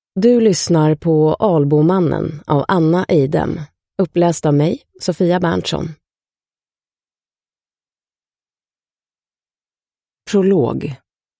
Du lyssnar på Albomannen av Anna Eidem, uppläst av mig, Sofia Berntsson. Prolog.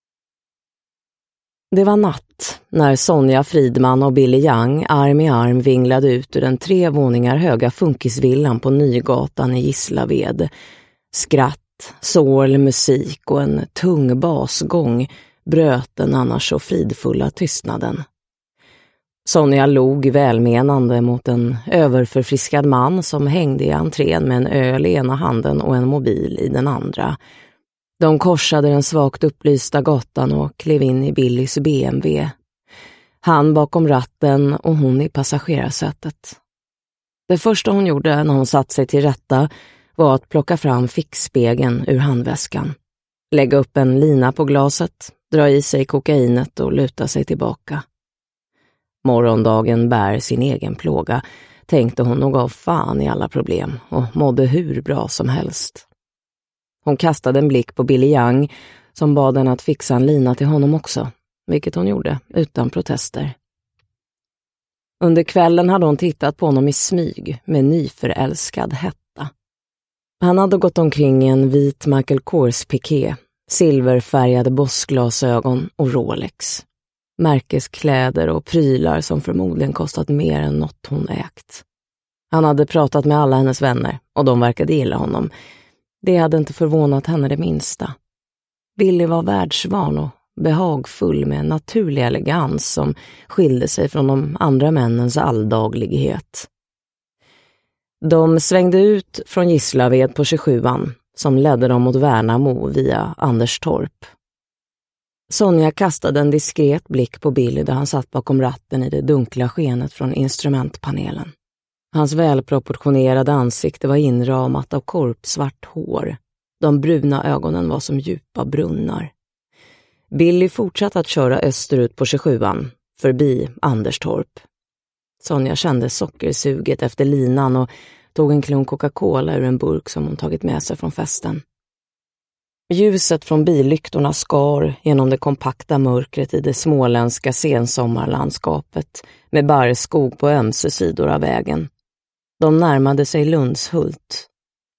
Det var natt när Sonja Fridman och Billy Young arm i arm vinglade ut ur den 3 våningar höga funkisvillan på Nygatan i Gislaved. Skratt, sorl, musik och en tung basgång bröt den annars så fridfulla tystnaden. Sonja log välmenande mot en överförfriskad man som hängde i entrén med en öl i ena handen och en mobil i den andra. De korsade den svagt upplysta gatan och klev in i Billys BMW. Han bakom ratten och hon i passagerarsätet. Det första hon gjorde när hon satt sig till rätta var att plocka fram fixspegeln ur handväskan. Lägga upp en lina på glaset, dra i sig kokainet och luta sig tillbaka. Morgondagen bär sin egen plåga, tänkte hon och gav fan i alla problem och mådde hur bra som helst. Hon kastade en blick på Billy Young som bad henne att fixa en lina till honom också, vilket hon gjorde utan protester. Under kvällen hade hon tittat på honom i smyg med nyförälskad hetta. Han hade gått omkring i en vit Michael Kors piké, silverfärgade bossglasögon och Rolex. Märkeskläder och prylar som förmodligen kostat mer än något hon ägt. Han hade pratat med alla hennes vänner och de verkade gilla honom. Det hade inte förvånat henne det minsta. Billy var världsvan och behagfull med en naturlig elegans som skilde sig från de andra männens alldaglighet. De svängde ut från Gislaved på 27an som ledde dem mot Värnamo via Anderstorp. Sonja kastade en diskret blick på Billy där han satt bakom ratten i det dunkla skenet från instrumentpanelen. Hans välproportionerade ansikte var inramat av korpsvart hår. De bruna ögonen var som djupa brunnar. Billy fortsatte att köra österut på 27an, förbi Anderstorp. Sonja kände sockersuget efter linan och tog en klunk Coca-Cola ur en burk som hon tagit med sig från festen. Ljuset från billyktorna skar genom det kompakta mörkret i det småländska sensommarlandskapet med barrskog på ömse sidor av vägen. De närmade sig Lundshult.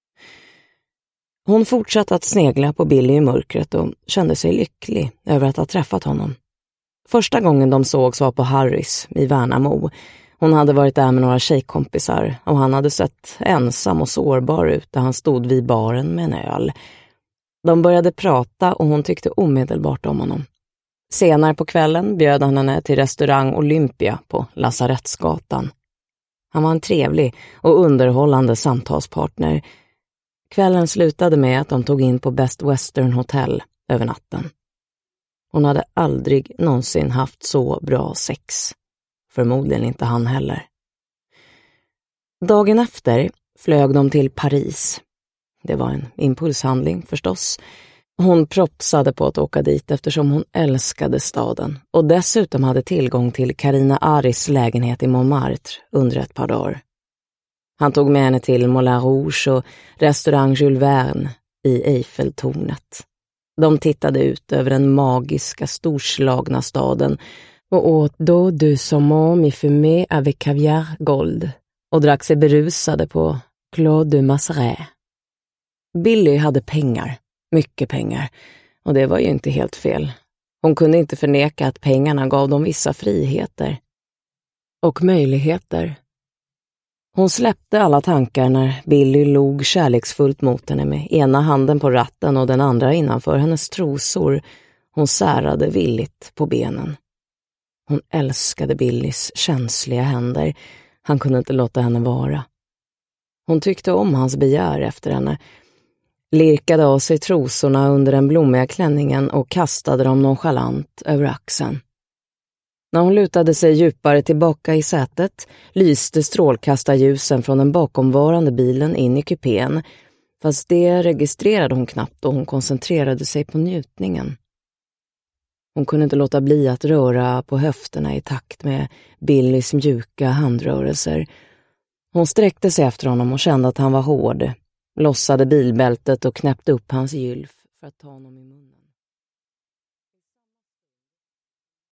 Hon fortsatte att snegla på Billy i mörkret och kände sig lycklig över att ha träffat honom. Första gången de sågs var på Harrys i Värnamo. Hon hade varit där med några tjejkompisar och han hade sett ensam och sårbar ut där han stod vid baren med en öl. De började prata och hon tyckte omedelbart om honom. Senare på kvällen bjöd han henne till restaurang Olympia på Lasarettsgatan. Han var en trevlig och underhållande samtalspartner. Kvällen slutade med att de tog in på Best Western Hotel över natten. Hon hade aldrig någonsin haft så bra sex. Förmodligen inte han heller. Dagen efter flög de till Paris. Det var en impulshandling förstås. Hon propsade på att åka dit eftersom hon älskade staden och dessutom hade tillgång till Carina Aris lägenhet i Montmartre under ett par dagar. Han tog med henne till Moulin Rouge och restaurang Jules Verne i Eiffeltornet. De tittade ut över den magiska storslagna staden och åt då du saumon mi fumé avec caviar gold och drack sig berusade på Claude de Masseret. Billy hade pengar, mycket pengar, och det var ju inte helt fel. Hon kunde inte förneka att pengarna gav dem vissa friheter och möjligheter. Hon släppte alla tankar när Billy log kärleksfullt mot henne med ena handen på ratten och den andra innanför hennes trosor. Hon särade villigt på benen. Hon älskade Billys känsliga händer. Han kunde inte låta henne vara. Hon tyckte om hans begär efter henne, lirkade av sig trosorna under den blommiga klänningen och kastade dem nonchalant över axeln. När hon lutade sig djupare tillbaka i sätet lyste strålkastarljusen från den bakomvarande bilen in i kupén, fast det registrerade hon knappt och hon koncentrerade sig på njutningen. Hon kunde inte låta bli att röra på höfterna i takt med Billys mjuka handrörelser. Hon sträckte sig efter honom och kände att han var hård, lossade bilbältet och knäppte upp hans gylf för att ta honom i munnen.